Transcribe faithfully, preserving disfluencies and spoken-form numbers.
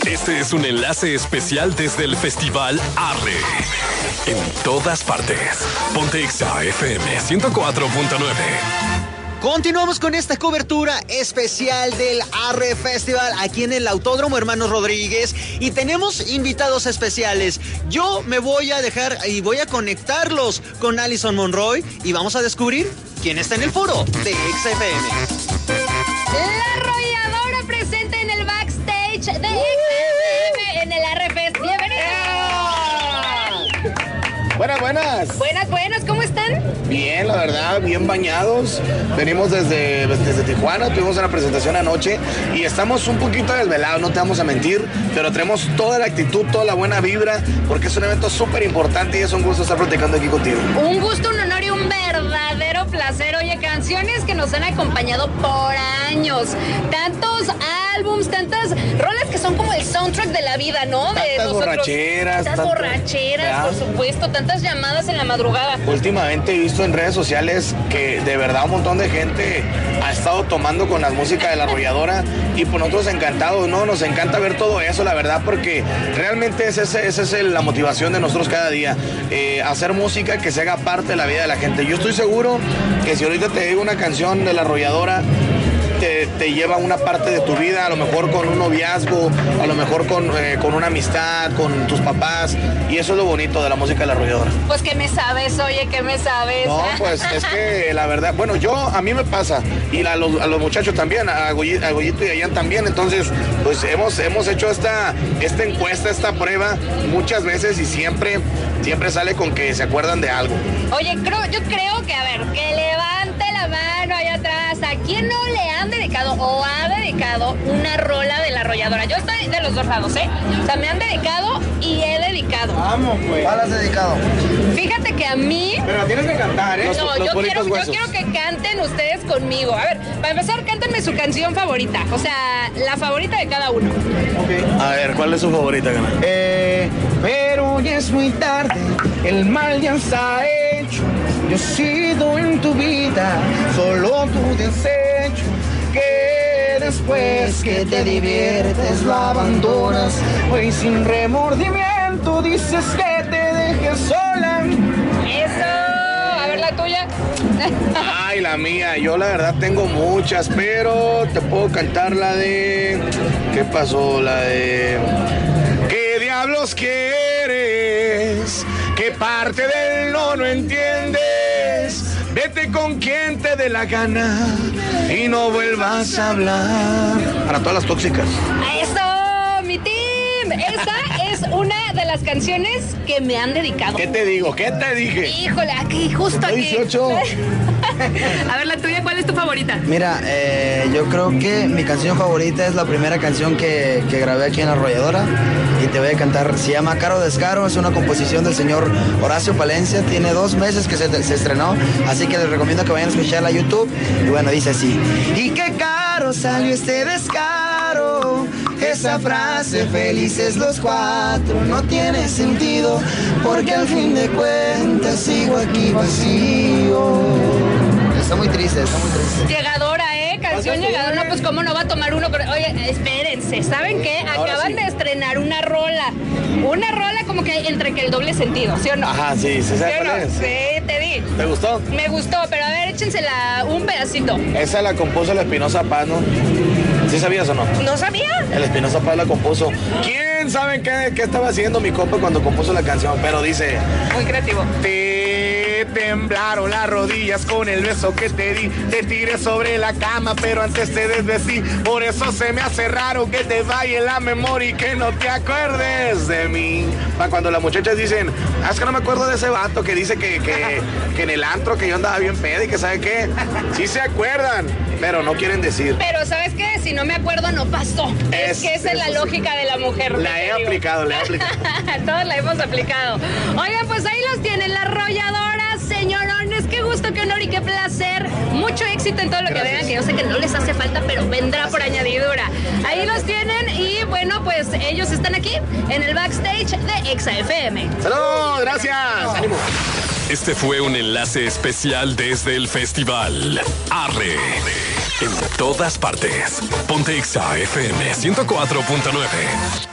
Este es un enlace especial desde el Festival Arre. En todas partes. Ponte Exa F M ciento cuatro punto nueve. Continuamos con esta cobertura especial del Arre Festival aquí en el Autódromo Hermanos Rodríguez y tenemos invitados especiales. Yo me voy a dejar y voy a conectarlos con Alison Monroy y vamos a descubrir quién está en el foro de Exa F M. La Arrolladora presente en el backstage de Exa F M en el Arre Fest. ¡Bienvenidos! Buenas, buenas. Buenas, buenas, ¿cómo están? Bien, la verdad, bien bañados. Venimos desde, desde Tijuana, tuvimos una presentación anoche y estamos un poquito desvelados, no te vamos a mentir, pero tenemos toda la actitud, toda la buena vibra, porque es un evento súper importante y es un gusto estar platicando aquí contigo. Un gusto, un honor y un verdadero placer. Oye, canciones que nos han acompañado por años. Tantos álbums, tantas rolas que son como el soundtrack de la vida, ¿no? De tantas nosotros. borracheras. Tantas tanto, borracheras, ¿verdad? Por supuesto, tantas llamadas en la madrugada. Últimamente he visto en redes sociales que de verdad un montón de gente ha estado tomando con la música de La Arrolladora y por nosotros encantados, ¿no? Nos encanta ver todo eso, la verdad, porque realmente esa es, esa es la motivación de nosotros cada día, eh, hacer música que se haga parte de la vida de la gente. Yo estoy seguro que si ahorita te digo una canción de La Arrolladora, Te, te lleva una parte de tu vida, a lo mejor con un noviazgo, a lo mejor con, eh, con una amistad, con tus papás, y eso es lo bonito de la música de La Arrolladora. Pues que me sabes, oye, que me sabes. No, pues es que la verdad, bueno, yo, a mí me pasa, y a los, a los muchachos también, a Goyito, a Goyito y a Ian también, entonces, pues hemos, hemos hecho esta, esta encuesta, esta prueba muchas veces y siempre, siempre sale con que se acuerdan de algo. Oye, creo, yo creo que, a ver, que levante la mano allá atrás. ¿A quién no le han dedicado o ha dedicado una rola de La Arrolladora? Yo estoy de los dos lados, ¿eh? O sea, me han dedicado y he dedicado. Vamos, pues. ¿Cuál has dedicado? Fíjate que a mí... Pero la tienes que cantar, ¿eh? No, Los, yo, los quiero, yo huesos. quiero que canten ustedes conmigo. A ver, para empezar, cántenme su canción favorita. O sea, la favorita de cada uno. Okay. A ver, ¿cuál es su favorita, Gana? Eh, pero ya es muy tarde, el mal ya está hecho. Yo he sido en tu vida solo tu desecho, que después que te diviertes la abandonas. Hoy sin remordimiento dices que te dejes sola. Eso, a ver la tuya. Ay, la mía, yo la verdad tengo muchas, pero te puedo cantar la de... ¿Qué pasó? La de... ¿Qué diablos quieres? ¿Qué parte del no no entiendes? Vete con quien te dé la gana y no vuelvas a hablar. Para todas las tóxicas. Eso, mi team. Esa es una de las canciones que me han dedicado. ¿Qué te digo? ¿Qué te dije? Híjole, aquí, justo aquí. dieciocho. A ver, la tuya, ¿cuál es tu favorita? Mira, eh, yo creo que mi canción favorita es la primera canción que, que grabé aquí en La Arrolladora y te voy a cantar. Se llama Caro Descaro, es una composición del señor Horacio Palencia, tiene dos meses que se, se estrenó, así que les recomiendo que vayan a escucharla a YouTube y bueno, dice así. Y qué caro salió este descaro, esa frase felices los cuatro no tiene sentido, porque al fin de cuentas sigo aquí vacío. Está muy triste, está muy triste. Llegadora, ¿eh? Canción llegadora. No, pues cómo no va a tomar uno. Pero, oye, espérense, ¿saben qué? Acaban sí. de estrenar una rola. Una rola como que entre que el doble sentido, ¿sí o no? Ajá, sí, ¿sí sabes ¿Sí o cuál no? es? Sí, te di. ¿Te gustó? Me gustó, pero a ver, échensela un pedacito. Esa la compuso el Espinosa Paz, ¿no? ¿Sí sabías o no? ¿No sabía? El Espinosa Paz la compuso. ¿Quién sabe qué, qué estaba haciendo mi compa cuando compuso la canción? Pero dice... Muy creativo. Te temblaron las rodillas con el beso que te di. Te tiré sobre la cama, pero antes te desvestí. Por eso se me hace raro que te vaya la memoria y que no te acuerdes de mí. Para cuando las muchachas dicen, ah, es que no me acuerdo de ese vato que dice que, que, que en el antro que yo andaba bien pedo y que sabe qué. Sí se acuerdan, pero no quieren decir. Pero ¿sabes qué? Si no me acuerdo, no pasó. Es, Es- que esa es la eso sí. lógica de la mujer. La he te digo. aplicado, la he aplicado. Todos la hemos aplicado. Oigan, pues ahí los tienen, La Arrolladora, señorones. Qué gusto, qué honor y qué placer. Mucho éxito en todo lo que Gracias. vengan, que yo sé que no les hace falta, pero vendrá por añadidura. Ahí los tienen y bueno, pues ellos están aquí en el backstage de Exa F M. ¡Saludos! ¡Gracias! ¡Ánimo! Este fue un enlace especial desde el Festival Arre. En todas partes. Ponte Exa F M ciento cuatro punto nueve.